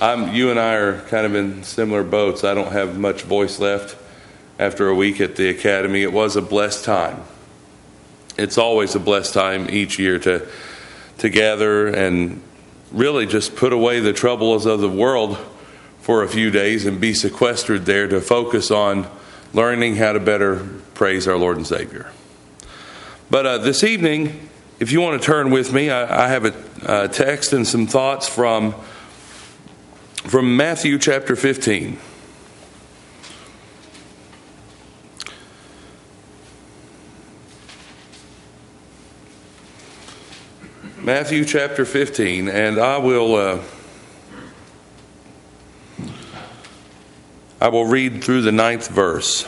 You and I are kind of in similar boats. I don't have much voice left after a week at the academy. It was a blessed time. It's always a blessed time each year to gather and really just put away the troubles of the world for a few days and be sequestered there to focus on learning how to better praise our Lord and Savior. But this evening, if you want to turn with me, I have a text and some thoughts from Matthew chapter 15. Matthew chapter 15, and I will read through the 9th verse.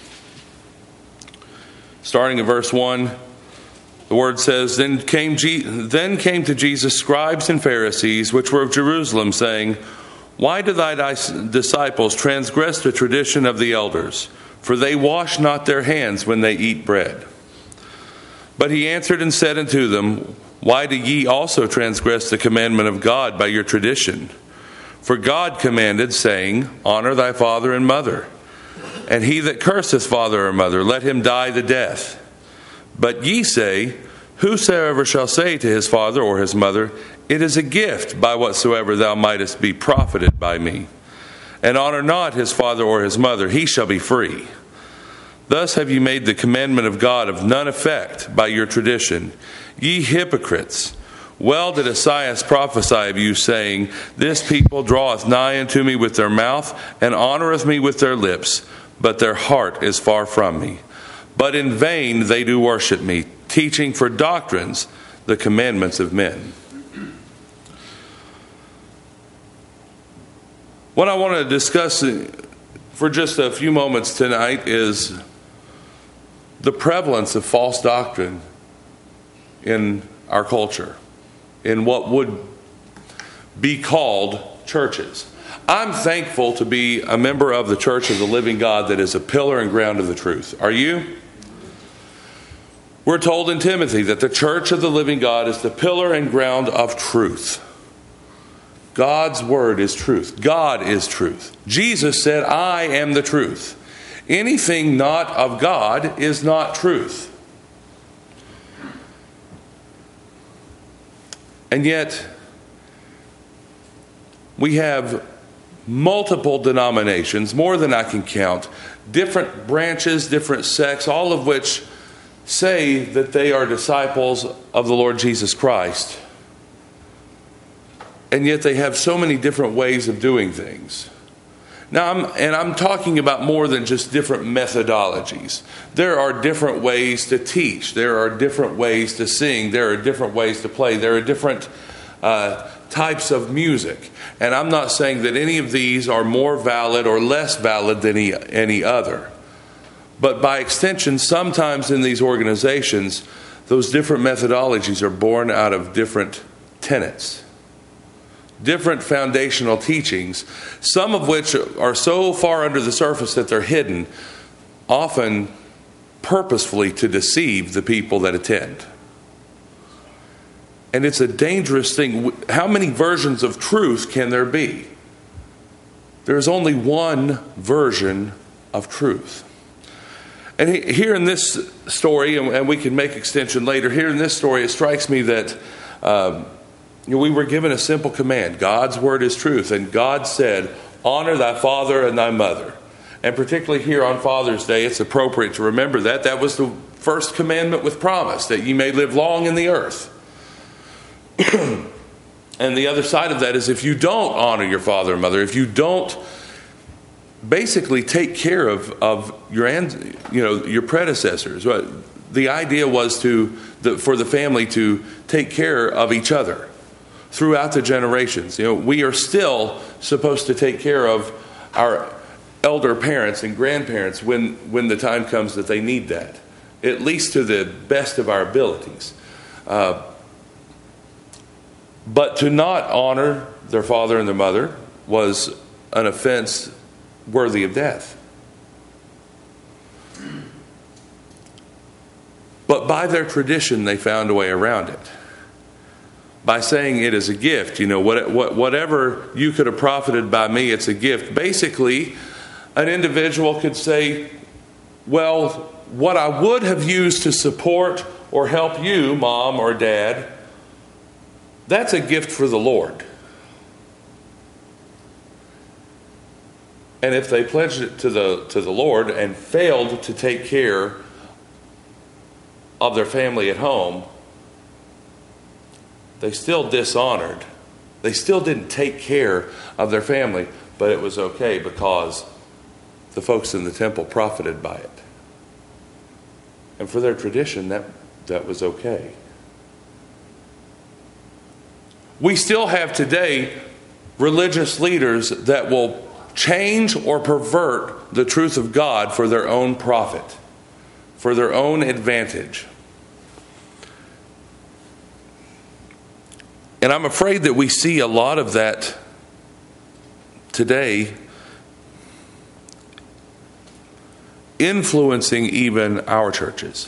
Starting at verse 1, the word says, Then came to Jesus scribes and Pharisees, which were of Jerusalem, saying, Why do thy disciples transgress the tradition of the elders? For they wash not their hands when they eat bread. But he answered and said unto them, Why do ye also transgress the commandment of God by your tradition? For God commanded, saying, Honor thy father and mother. And he that curseth father or mother, let him die the death. But ye say, Whosoever shall say to his father or his mother, It is a gift by whatsoever thou mightest be profited by me, and honor not his father or his mother, he shall be free. Thus have ye made the commandment of God of none effect by your tradition. Ye hypocrites, well did Esaias prophesy of you, saying, This people draweth nigh unto me with their mouth, and honoureth me with their lips, but their heart is far from me. But in vain they do worship me, teaching for doctrines the commandments of men. What I want to discuss for just a few moments tonight is the prevalence of false doctrine in our culture, in what would be called churches. I'm thankful to be a member of the Church of the Living God that is a pillar and ground of the truth. Are you? We're told in Timothy that the Church of the Living God is the pillar and ground of truth. God's word is truth. God is truth. Jesus said, I am the truth. Anything not of God is not truth. And yet, we have multiple denominations, more than I can count, different branches, different sects, all of which say that they are disciples of the Lord Jesus Christ. And yet they have so many different ways of doing things. Now, I'm talking about more than just different methodologies. There are different ways to teach. There are different ways to sing. There are different ways to play. There are different types of music. And I'm not saying that any of these are more valid or less valid than any other. But by extension, sometimes in these organizations, those different methodologies are born out of different tenets, different foundational teachings, some of which are so far under the surface that they're hidden, often purposefully to deceive the people that attend. And it's a dangerous thing. How many versions of truth can there be? There's only one version of truth. And here in this story, and we can make extension later, here in this story, it strikes me that we were given a simple command. God's word is truth. And God said, honor thy father and thy mother. And particularly here on Father's Day, it's appropriate to remember that. That was the first commandment with promise, that ye may live long in the earth. And the other side of that is if you don't honor your father and mother, if you don't basically take care of your predecessors, the idea was for the family to take care of each other throughout the generations. We are still supposed to take care of our elder parents and grandparents when the time comes that they need that, at least to the best of our abilities. But to not honor their father and their mother was an offense worthy of death. But by their tradition, they found a way around it. by saying it is a gift. Whatever you could have profited by me, it's a gift. Basically, an individual could say, well, what I would have used to support or help you, Mom or Dad, that's a gift for the Lord. And if they pledged it to the Lord and failed to take care of their family at home, they still dishonored. They still didn't take care of their family, but it was okay because the folks in the temple profited by it. And for their tradition, that was okay. We still have today religious leaders that will change or pervert the truth of God for their own profit, for their own advantage. And I'm afraid that we see a lot of that today, influencing even our churches.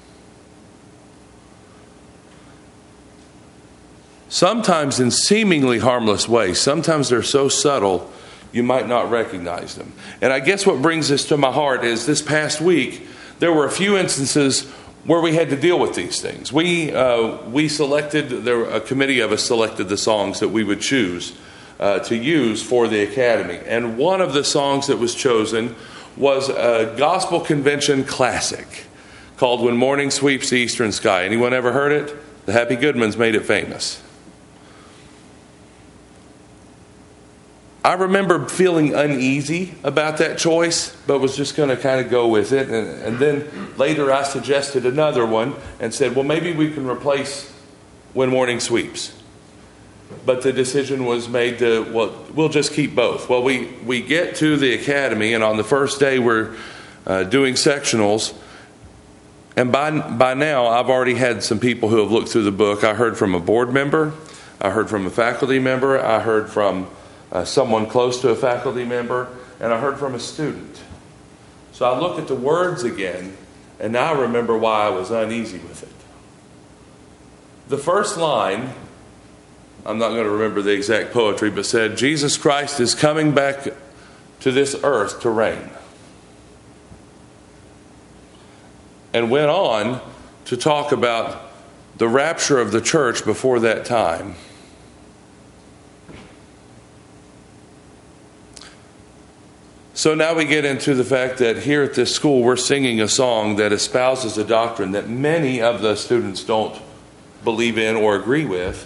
Sometimes in seemingly harmless ways. Sometimes they're so subtle you might not recognize them. And I guess what brings this to my heart is this past week there were a few instances where we had to deal with these things. We selected, a committee of us selected the songs that we would choose to use for the academy. And one of the songs that was chosen was a gospel convention classic called When Morning Sweeps the Eastern Sky. Anyone ever heard it? The Happy Goodmans made it famous. I remember feeling uneasy about that choice, but was just going to kind of go with it. And then later I suggested another one and said, well, maybe we can replace When Morning Sweeps. But the decision was made to, well, we'll just keep both. Well, we get to the academy, and on the first day we're doing sectionals. And by now I've already had some people who have looked through the book. I heard from a board member. I heard from a faculty member. I heard from someone close to a faculty member, and I heard from a student. So I looked at the words again, and now I remember why I was uneasy with it. The first line, I'm not going to remember the exact poetry, but said, Jesus Christ is coming back to this earth to reign. And went on to talk about the rapture of the church before that time. So now we get into the fact that here at this school we're singing a song that espouses a doctrine that many of the students don't believe in or agree with.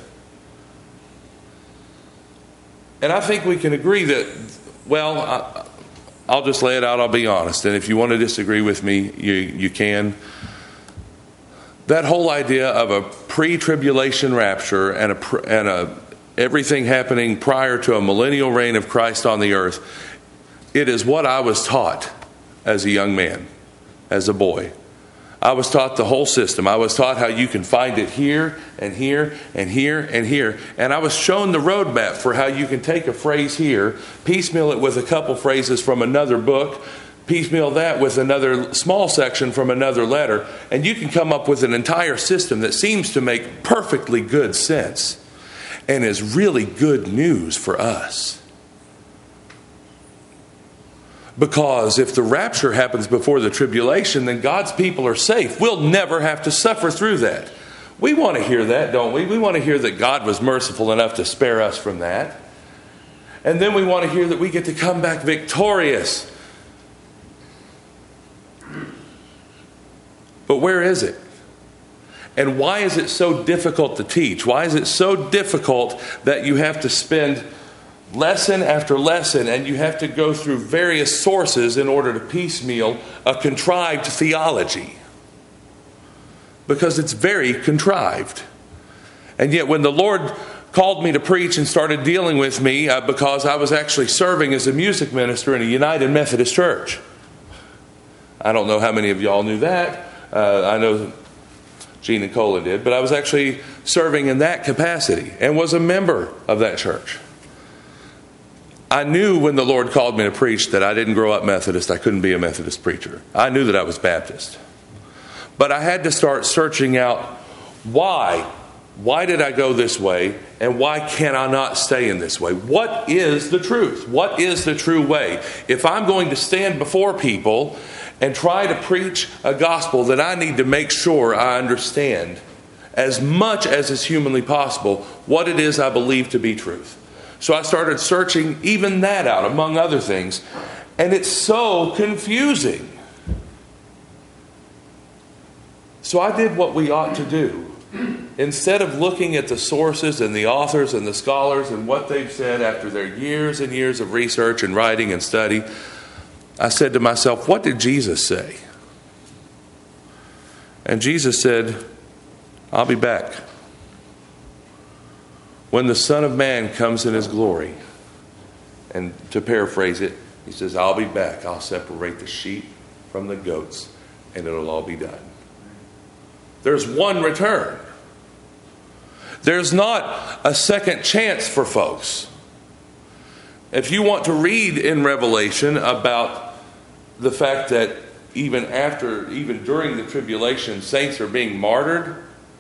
And I think we can agree that, well, I'll just lay it out, I'll be honest. And if you want to disagree with me, you can. That whole idea of a pre-tribulation rapture and everything happening prior to a millennial reign of Christ on the earth, it is what I was taught as a young man, as a boy. I was taught the whole system. I was taught how you can find it here and here and here and here. And I was shown the roadmap for how you can take a phrase here, piecemeal it with a couple phrases from another book, piecemeal that with another small section from another letter, and you can come up with an entire system that seems to make perfectly good sense and is really good news for us. Because if the rapture happens before the tribulation, then God's people are safe. We'll never have to suffer through that. We want to hear that, don't we? We want to hear that God was merciful enough to spare us from that. And then we want to hear that we get to come back victorious. But where is it? And why is it so difficult to teach? Why is it so difficult that you have to spend lesson after lesson, and you have to go through various sources in order to piecemeal a contrived theology? Because it's very contrived. And yet when the Lord called me to preach and started dealing with me, because I was actually serving as a music minister in a United Methodist Church. I don't know how many of y'all knew that. I know Gene and Cola did, but I was actually serving in that capacity and was a member of that church. I knew when the Lord called me to preach that I didn't grow up Methodist. I couldn't be a Methodist preacher. I knew that I was Baptist. But I had to start searching out why Why did I go this way? And why can I not stay in this way? What is the truth? What is the true way? If I'm going to stand before people and try to preach a gospel, that I need to make sure I understand as much as is humanly possible what it is I believe to be truth. So I started searching even that out, among other things. And it's so confusing. So I did what we ought to do. Instead of looking at the sources and the authors and the scholars and what they've said after their years and years of research and writing and study, I said to myself, what did Jesus say? And Jesus said, I'll be back. When the Son of Man comes in his glory, and to paraphrase it, he says, I'll be back. I'll separate the sheep from the goats, and it'll all be done. There's one return. There's not a second chance for folks. If you want to read in Revelation about the fact that even during the tribulation, saints are being martyred,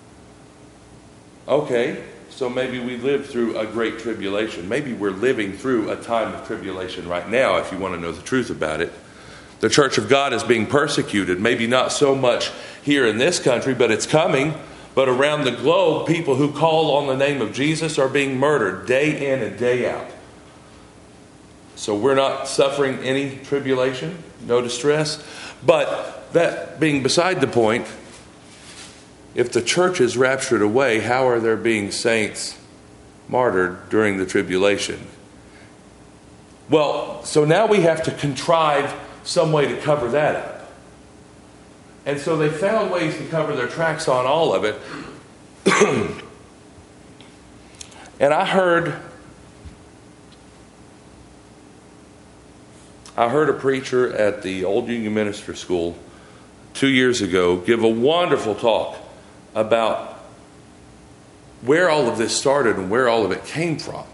okay, so maybe we lived through a great tribulation. Maybe we're living through a time of tribulation right now, if you want to know the truth about it. The Church of God is being persecuted, maybe not so much here in this country, but it's coming. But around the globe, people who call on the name of Jesus are being murdered day in and day out. So we're not suffering any tribulation, no distress. But that being beside the point, if the church is raptured away, how are there being saints martyred during the tribulation? Well, so now we have to contrive some way to cover that up. And so they found ways to cover their tracks on all of it. And I heard a preacher at the Old Union Minister School 2 years ago give a wonderful talk about where all of this started and where all of it came from.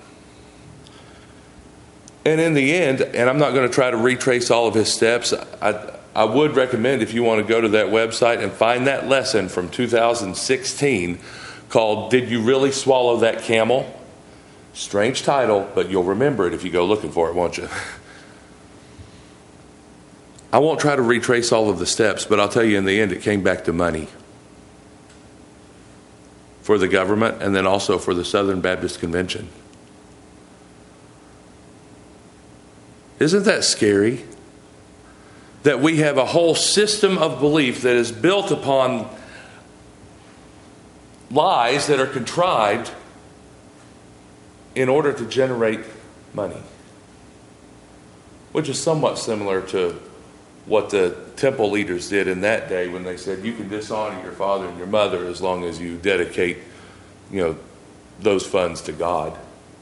And in the end, and I'm not going to try to retrace all of his steps, I would recommend, if you want to go to that website and find that lesson from 2016 called Did You Really Swallow That Camel? Strange title, but you'll remember it if you go looking for it, won't you? I won't try to retrace all of the steps, but I'll tell you in the end it came back to money for the government and then also for the Southern Baptist Convention. Isn't that scary? That we have a whole system of belief that is built upon lies that are contrived in order to generate money. Which is somewhat similar to what the temple leaders did in that day when they said you can dishonor your father and your mother as long as you dedicate, those funds to God.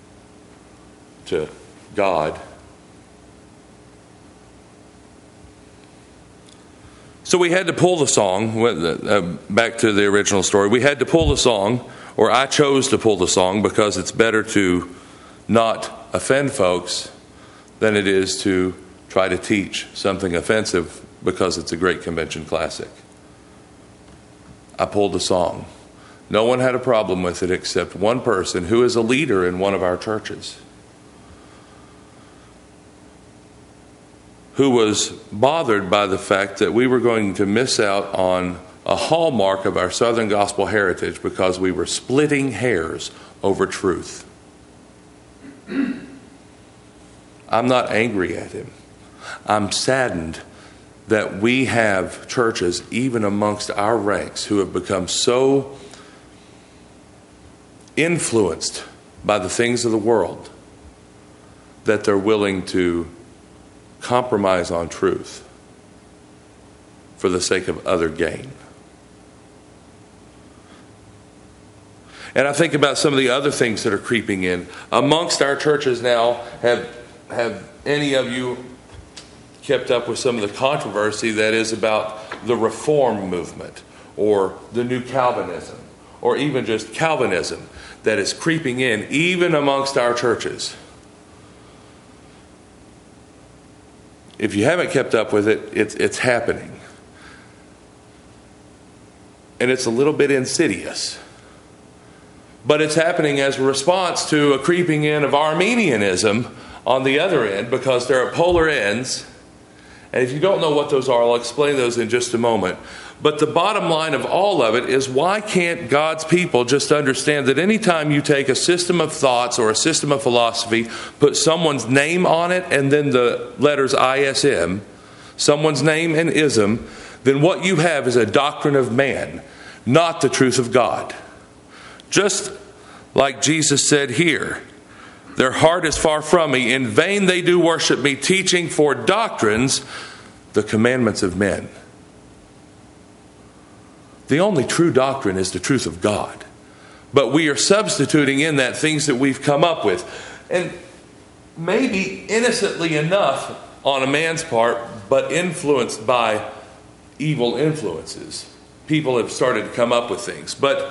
So we had to pull the song, back to the original story. We had to pull the song, or I chose to pull the song because it's better to not offend folks than it is to try to teach something offensive because it's a great convention classic. I pulled the song. No one had a problem with it except one person who is a leader in one of our churches, who was bothered by the fact that we were going to miss out on a hallmark of our Southern gospel heritage because we were splitting hairs over truth. I'm not angry at him. I'm saddened that we have churches, even amongst our ranks, who have become so influenced by the things of the world that they're willing to compromise on truth for the sake of other gain. And I think about some of the other things that are creeping in. Amongst our churches now, have any of you kept up with some of the controversy that is about the Reform movement or the New Calvinism or even just Calvinism that is creeping in even amongst our churches? If you haven't kept up with it, it's happening. And it's a little bit insidious. But it's happening as a response to a creeping in of Arminianism on the other end, because they're at polar ends. And if you don't know what those are, I'll explain those in just a moment. But the bottom line of all of it is, why can't God's people just understand that anytime you take a system of thoughts or a system of philosophy, put someone's name on it and then the letters ISM, someone's name and ism, then what you have is a doctrine of man, not the truth of God. Just like Jesus said here, their heart is far from me. In vain they do worship me, teaching for doctrines the commandments of men. The only true doctrine is the truth of God. But we are substituting in that things that we've come up with. And maybe innocently enough on a man's part, but influenced by evil influences. People have started to come up with things. But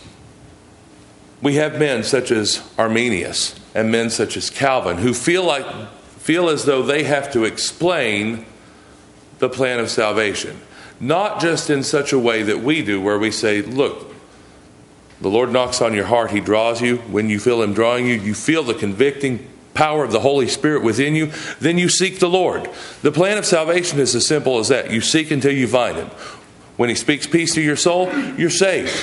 we have men such as Arminius and men such as Calvin who feel as though they have to explain the plan of salvation. Not just in such a way that we do, where we say, look, the Lord knocks on your heart, He draws you. When you feel Him drawing you, you feel the convicting power of the Holy Spirit within you, then you seek the Lord. The plan of salvation is as simple as that. You seek until you find Him. When He speaks peace to your soul, you're saved.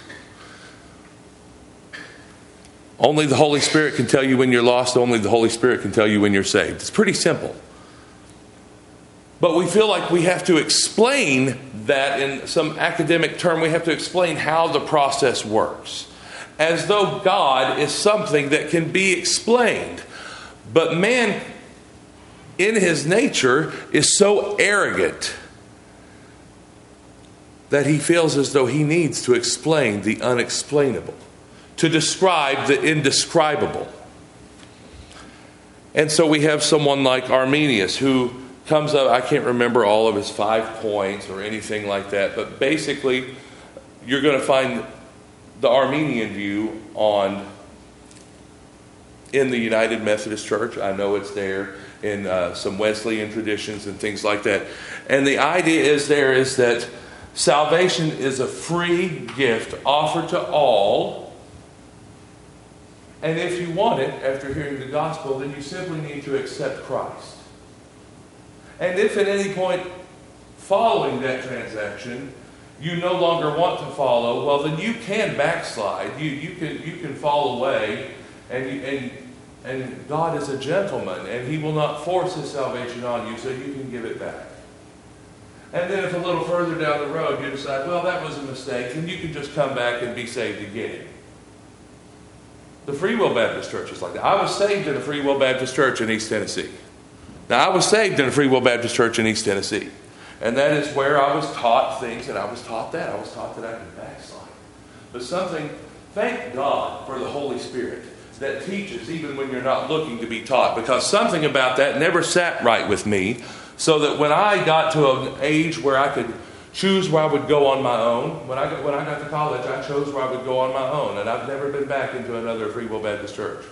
Only the Holy Spirit can tell you when you're lost. Only the Holy Spirit can tell you when you're saved. It's pretty simple. But we feel like we have to explain that in some academic term. We have to explain how the process works, as though God is something that can be explained. But man, in his nature, is so arrogant that he feels as though he needs to explain the unexplainable, to describe the indescribable. And so we have someone like Arminius who comes up, I can't remember all of his 5 points or anything like that, but basically you're going to find the Arminian view in the United Methodist Church. I know it's there in some Wesleyan traditions and things like that. And the idea is that salvation is a free gift offered to all. And if you want it, after hearing the gospel, then you simply need to accept Christ. And if at any point following that transaction you no longer want to follow, well, then you can backslide. You can fall away, and God is a gentleman, and He will not force His salvation on you, so you can give it back. And then if a little further down the road you decide, well, that was a mistake, then you can just come back and be saved again. The Free Will Baptist Church is like that. I was saved in a Free Will Baptist Church in East Tennessee. Now, I was saved in a Free Will Baptist Church in East Tennessee. And that is where I was taught things, and I was taught that. I was taught that I could backslide. But thank God for the Holy Spirit that teaches even when you're not looking to be taught. Because something about that never sat right with me. So that when I got to an age where I could choose where I would go on my own, when I got to college, I chose where I would go on my own. And I've never been back into another Free Will Baptist Church.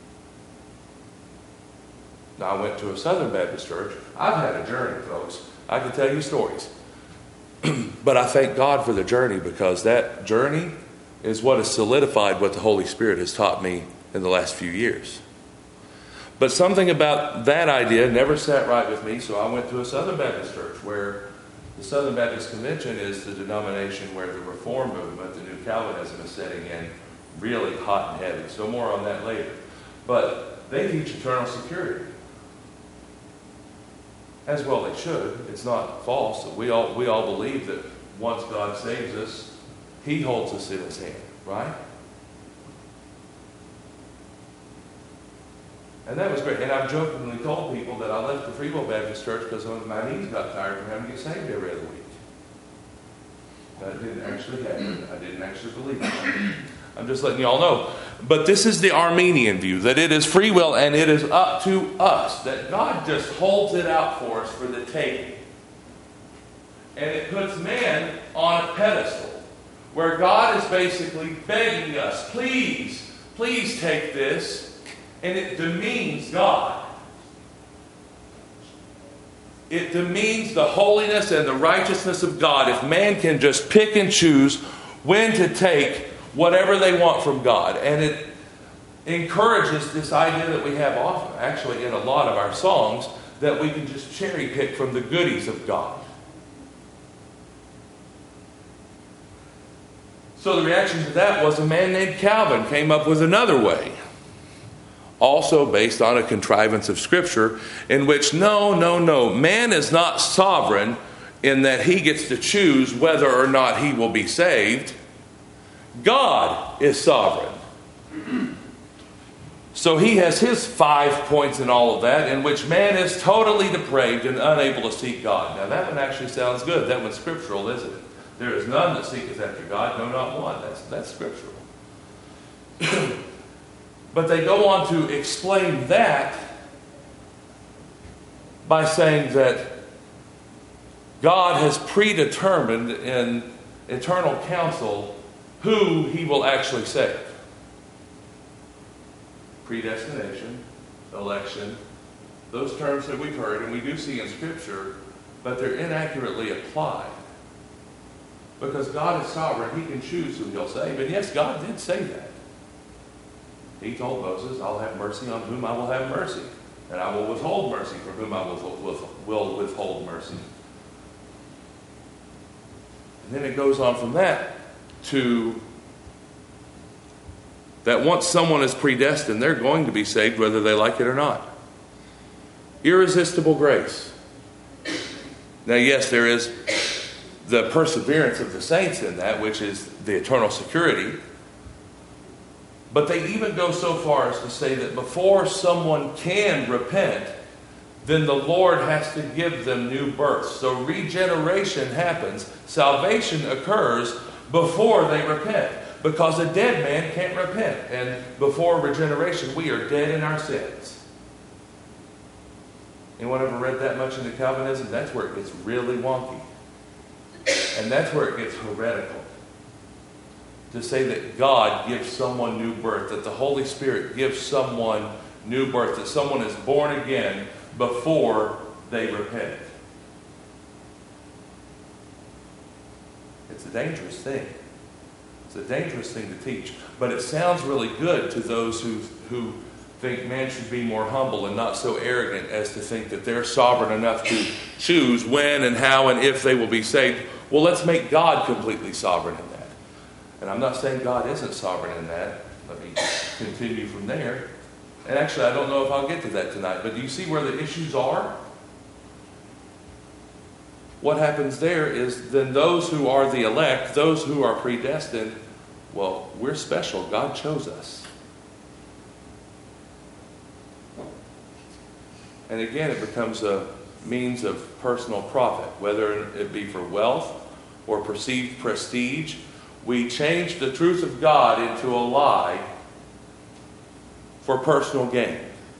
Now, I went to a Southern Baptist church. I've had a journey, folks. I can tell you stories. But I thank God for the journey, because that journey is what has solidified what the Holy Spirit has taught me in the last few years. But something about that idea never sat right with me, so I went to a Southern Baptist church, where the Southern Baptist Convention is the denomination where the Reform movement, the New Calvinism, is setting in really hot and heavy. So more on that later. But they teach eternal security. As well they should. It's not false. We all believe that once God saves us, He holds us in His hand, right? And that was great. And I've jokingly told people that I left the Free Will Baptist Church because my knees got tired from having to get saved every other week. That didn't actually happen. I didn't actually believe it. I'm just letting you all know. But this is the Arminian view, that it is free will and it is up to us, that God just holds it out for us for the taking. And it puts man on a pedestal where God is basically begging us, please take this. And it demeans God. It demeans the holiness and the righteousness of God if man can just pick and choose when to take whatever they want from God. And it encourages this idea that we have often, actually in a lot of our songs, that we can just cherry pick from the goodies of God. So the reaction to that was a man named Calvin came up with another way, also based on a contrivance of Scripture, in which no, man is not sovereign in that he gets to choose whether or not he will be saved. God is sovereign. So he has his 5 points in all of that, in which man is totally depraved and unable to seek God. Now that one actually sounds good. That one's scriptural, isn't it? There is none that seeketh after God, no, not one. That's scriptural. But they go on to explain that by saying that God has predetermined in eternal counsel who he will actually save. Predestination, election, those terms that we've heard and we do see in Scripture, but they're inaccurately applied. Because God is sovereign, he can choose who he'll save. And yes, God did say that. He told Moses, I'll have mercy on whom I will have mercy. And I will withhold mercy from whom I will withhold mercy. And then it goes on from that to that once someone is predestined, they're going to be saved whether they like it or not. Irresistible grace. Now, yes, there is the perseverance of the saints in that, which is the eternal security. But they even go so far as to say that before someone can repent, then the Lord has to give them new birth. So regeneration happens. Salvation occurs before they repent. Because a dead man can't repent. And before regeneration, we are dead in our sins. Anyone ever read that much into Calvinism? That's where it gets really wonky. And that's where it gets heretical. To say that God gives someone new birth, that the Holy Spirit gives someone new birth, that someone is born again before they repent. It's a dangerous thing. It's a dangerous thing to teach. But it sounds really good to those who think man should be more humble and not so arrogant as to think that they're sovereign enough to choose when and how and if they will be saved. Well, let's make God completely sovereign in that. And I'm not saying God isn't sovereign in that. Let me continue from there. And actually, I don't know if I'll get to that tonight. But do you see where the issues are? What happens there is then those who are the elect, those who are predestined, well, we're special. God chose us. And again, it becomes a means of personal profit, whether it be for wealth or perceived prestige. We change the truth of God into a lie for personal gain.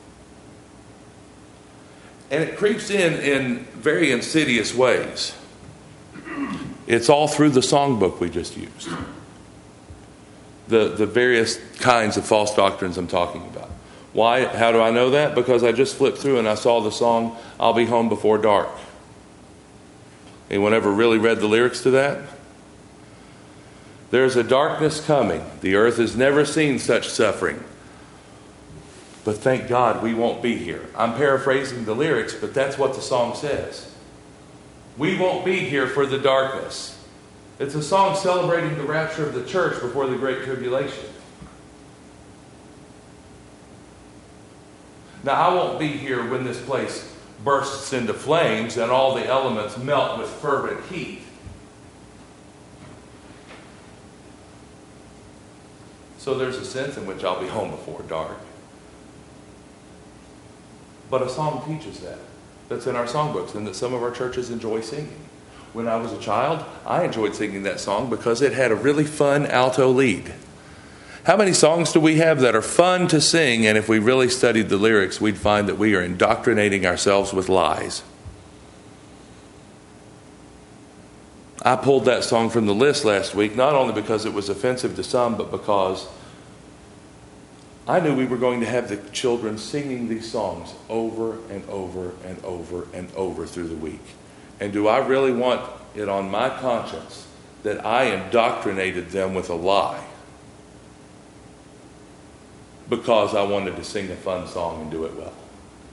And it creeps in very insidious ways. It's all through the songbook we just used. The various kinds of false doctrines I'm talking about. Why? How do I know that? Because I just flipped through and I saw the song, I'll Be Home Before Dark. Anyone ever really read the lyrics to that? There's a darkness coming. The earth has never seen such suffering. But thank God we won't be here. I'm paraphrasing the lyrics, but that's what the song says. We won't be here for the darkness. It's a song celebrating the rapture of the church before the Great Tribulation. Now, I won't be here when this place bursts into flames and all the elements melt with fervent heat. So there's a sense in which I'll be home before dark. But a song teaches that. That's in our songbooks and that some of our churches enjoy singing. When I was a child, I enjoyed singing that song because it had a really fun alto lead. How many songs do we have that are fun to sing, and if we really studied the lyrics, we'd find that we are indoctrinating ourselves with lies? I pulled that song from the list last week, not only because it was offensive to some, but because I knew we were going to have the children singing these songs over and over and over and over through the week. And do I really want it on my conscience that I indoctrinated them with a lie? because I wanted to sing a fun song and do it well.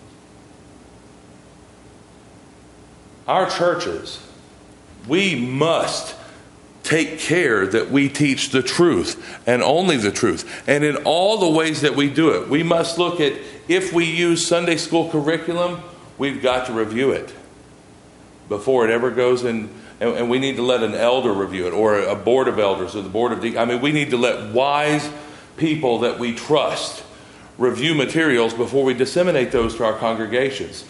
Our churches, we must take care that we teach the truth and only the truth. And in all the ways that we do it, we must look at, if we use Sunday school curriculum, we've got to review it before it ever goes in. And we need to let an elder review it, or a board of elders, or the board of deacons. I mean, we need to let wise people that we trust review materials before we disseminate those to our congregations.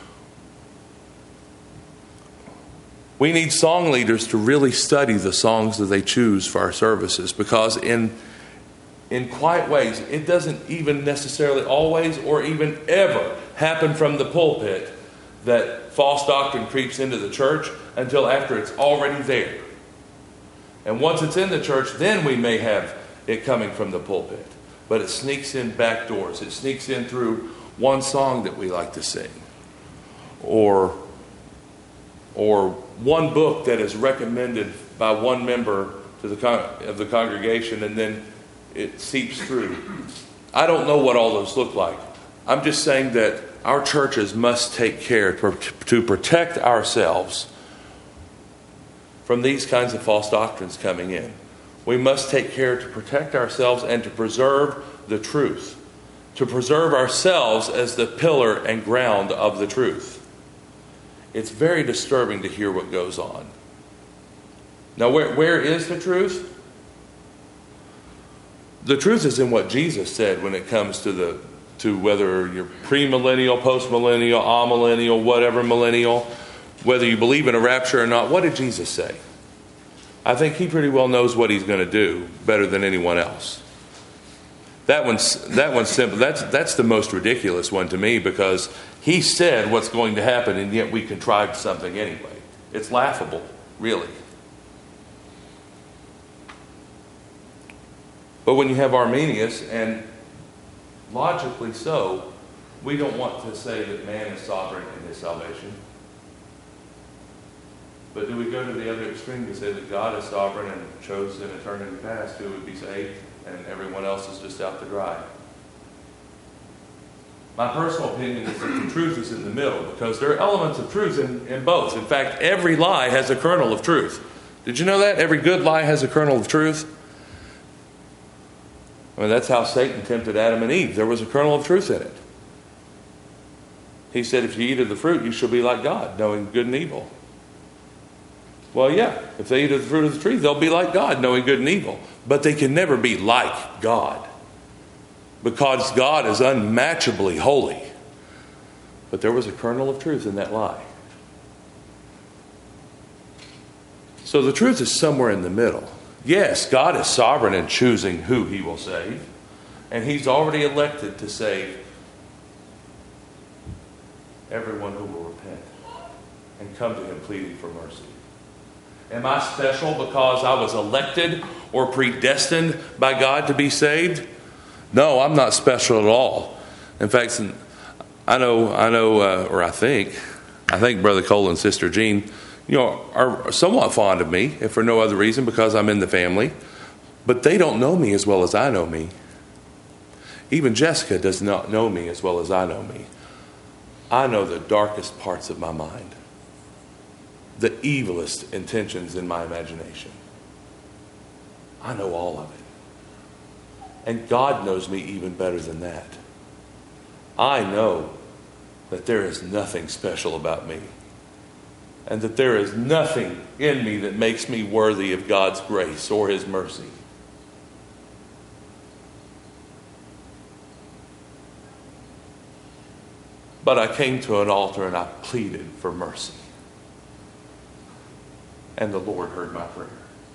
We need song leaders to really study the songs that they choose for our services, because in quiet ways, it doesn't even necessarily always or even ever happen from the pulpit that false doctrine creeps into the church until after it's already there. And once it's in the church, then we may have it coming from the pulpit. But it sneaks in back doors. It sneaks in through one song that we like to sing, or one book that is recommended by one member to of the congregation, and then it seeps through. I don't know what all those look like. I'm just saying that our churches must take care to protect ourselves from these kinds of false doctrines coming in. We must take care to protect ourselves and to preserve the truth, to preserve ourselves as the pillar and ground of the truth. It's very disturbing to hear what goes on. Now, where is the truth? The truth is in what Jesus said when it comes to whether you're premillennial, postmillennial, amillennial, whatever millennial, whether you believe in a rapture or not. What did Jesus say? I think he pretty well knows what he's going to do better than anyone else. That one's simple. That's the most ridiculous one to me, because he said what's going to happen, and yet we contrived something anyway. It's laughable, really. But when you have Arminius, and logically so, we don't want to say that man is sovereign in his salvation. But do we go to the other extreme to say that God is sovereign and chose in eternity past who would be saved, and everyone else is just out to dry? My personal opinion is that the truth is in the middle, because there are elements of truth in both. In fact, every lie has a kernel of truth. Did you know that? Every good lie has a kernel of truth. I mean, that's how Satan tempted Adam and Eve. There was a kernel of truth in it. He said, if you eat of the fruit, you shall be like God, knowing good and evil. Well, yeah, if they eat of the fruit of the tree, they'll be like God, knowing good and evil. But they can never be like God, because God is unmatchably holy. But there was a kernel of truth in that lie. So the truth is somewhere in the middle. Yes, God is sovereign in choosing who he will save, and he's already elected to save everyone who will repent and come to him pleading for mercy. Am I special because I was elected or predestined by God to be saved? No, I'm not special at all. In fact, I think Brother Cole and Sister Jean, are somewhat fond of me, if for no other reason, because I'm in the family. But they don't know me as well as I know me. Even Jessica does not know me as well as I know me. I know the darkest parts of my mind, the evilest intentions in my imagination. I know all of it. And God knows me even better than that. I know that there is nothing special about me, and that there is nothing in me that makes me worthy of God's grace or his mercy. But I came to an altar and I pleaded for mercy. And the Lord heard my prayer.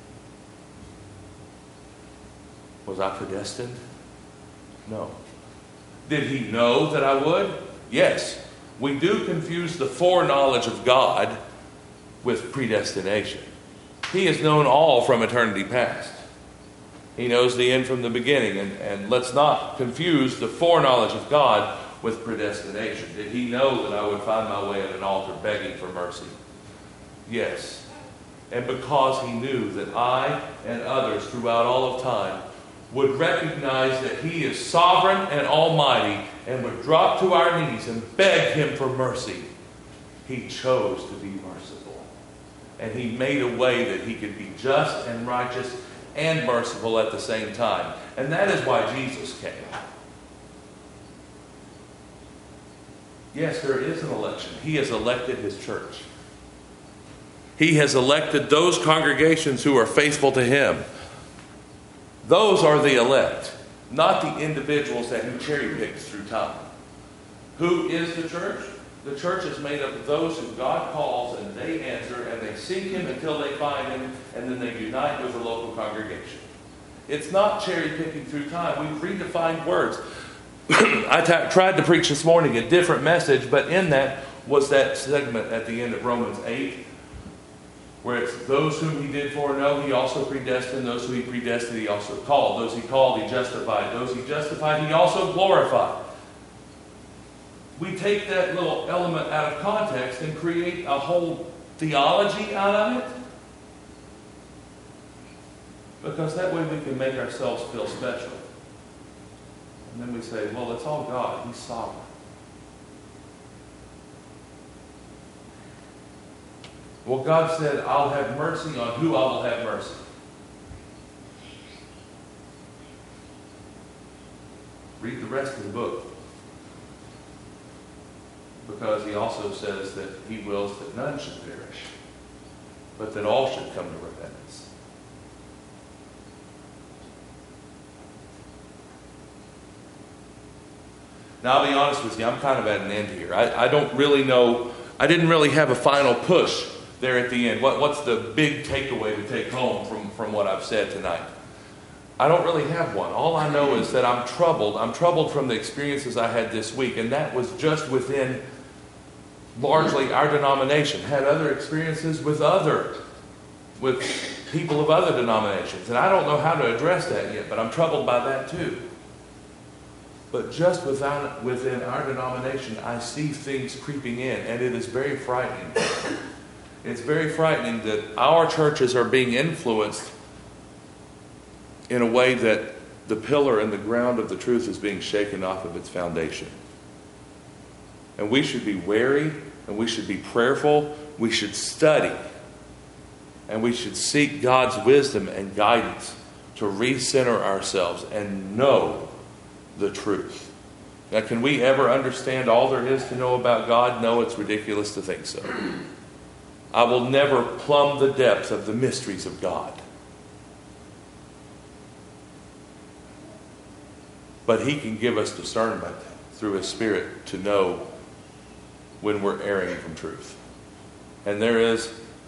Was I predestined? No. Did he know that I would? Yes. We do confuse the foreknowledge of God with predestination. He has known all from eternity past. He knows the end from the beginning. And let's not confuse the foreknowledge of God with predestination. Did he know that I would find my way at an altar begging for mercy? Yes. And because he knew that I and others throughout all of time would recognize that He is sovereign and almighty and would drop to our knees and beg Him for mercy, He chose to be merciful. And He made a way that He could be just and righteous and merciful at the same time. And that is why Jesus came. Yes, there is an election. He has elected His church. He has elected those congregations who are faithful to Him. Those are the elect, not the individuals that He cherry-picks through time. Who is the church? The church is made up of those who God calls and they answer and they seek Him until they find Him, and then they unite with the local congregation. It's not cherry-picking through time. We've redefined words. I tried to preach this morning a different message, but in that was that segment at the end of Romans 8, where it's those whom He did foreknow, He also predestined. Those who He predestined, He also called. Those He called, He justified. Those He justified, He also glorified. We take that little element out of context and create a whole theology out of it, because that way we can make ourselves feel special. And then we say, well, it's all God. He's sovereign. Well, God said, I'll have mercy on who I will have mercy. Read the rest of the book. Because He also says that He wills that none should perish, but that all should come to repentance. Now, I'll be honest with you, I'm kind of at an end here. I don't really know, I didn't really have a final push there at the end. What's the big takeaway to take home from what I've said tonight? I don't really have one. All I know is that I'm troubled. I'm troubled from the experiences I had this week, and that was just within largely our denomination. Had other experiences with people of other denominations, and I don't know how to address that yet, but I'm troubled by that too. But just within our denomination, I see things creeping in, and it is very frightening. It's very frightening that our churches are being influenced in a way that the pillar and the ground of the truth is being shaken off of its foundation. And we should be wary, and we should be prayerful, we should study, and we should seek God's wisdom and guidance to recenter ourselves and know the truth. Now, can we ever understand all there is to know about God? No, it's ridiculous to think so. I will never plumb the depth of the mysteries of God. But He can give us discernment through His Spirit to know when we're erring from truth. And there is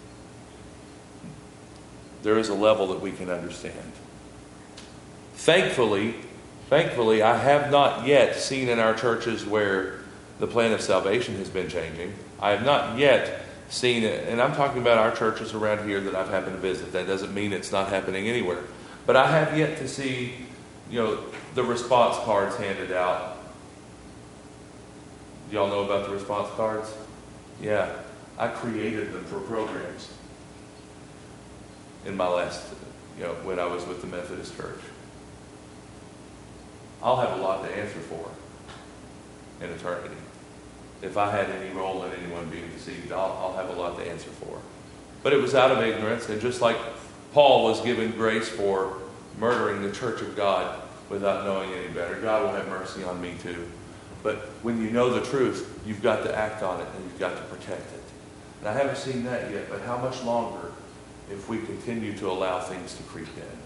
a level that we can understand. Thankfully, I have not yet seen in our churches where the plan of salvation has been changing. I have not yet seen it, and I'm talking about our churches around here that I've happened to visit. That doesn't mean it's not happening anywhere. But I have yet to see, the response cards handed out. Do y'all know about the response cards? Yeah. I created them for programs in my last, when I was with the Methodist Church. I'll have a lot to answer for in eternity. If I had any role in anyone being deceived, I'll have a lot to answer for. But it was out of ignorance, and just like Paul was given grace for murdering the church of God without knowing any better, God will have mercy on me too. But when you know the truth, you've got to act on it, and you've got to protect it. And I haven't seen that yet, but how much longer if we continue to allow things to creep in?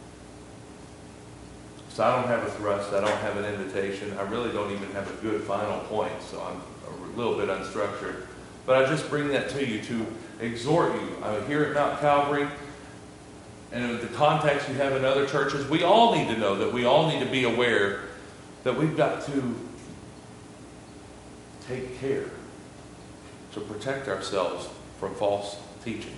So I don't have a thrust. I don't have an invitation. I really don't even have a good final point, so I'm a little bit unstructured. But I just bring that to you to exhort you. Here at Mount Calvary, and in the context you have in other churches, we all need to know that we all need to be aware that we've got to take care to protect ourselves from false teaching.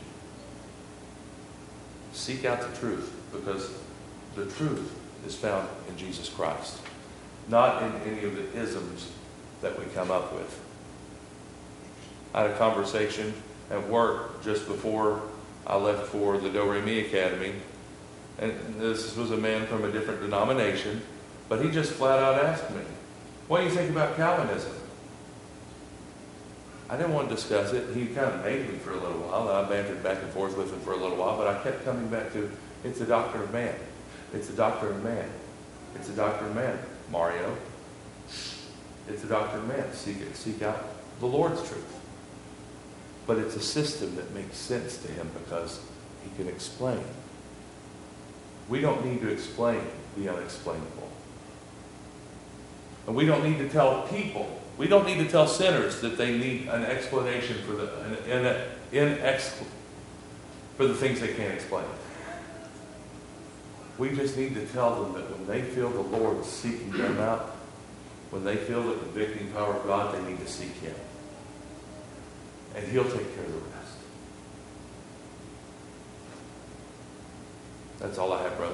Seek out the truth, because the truth is found in Jesus Christ, not in any of the isms that we come up with. I had a conversation at work just before I left for the Do Re Mi Academy And this was a man from a different denomination, but he just flat out asked me, what do you think about Calvinism? I didn't want to discuss it. He kind of made me for a little while. I bantered back and forth with him for a little while, but I kept coming back to, it's a doctrine of man. It's a doctrine of man. It's a doctrine of man, Mario. It's a doctrine of man. Seek out the Lord's truth. But it's a system that makes sense to him because he can explain. We don't need to explain the unexplainable. And we don't need to tell people, we don't need to tell sinners that they need an explanation for the things they can't explain. We just need to tell them that when they feel the Lord seeking them out, when they feel the convicting power of God, they need to seek Him. And He'll take care of the rest. That's all I have, brother.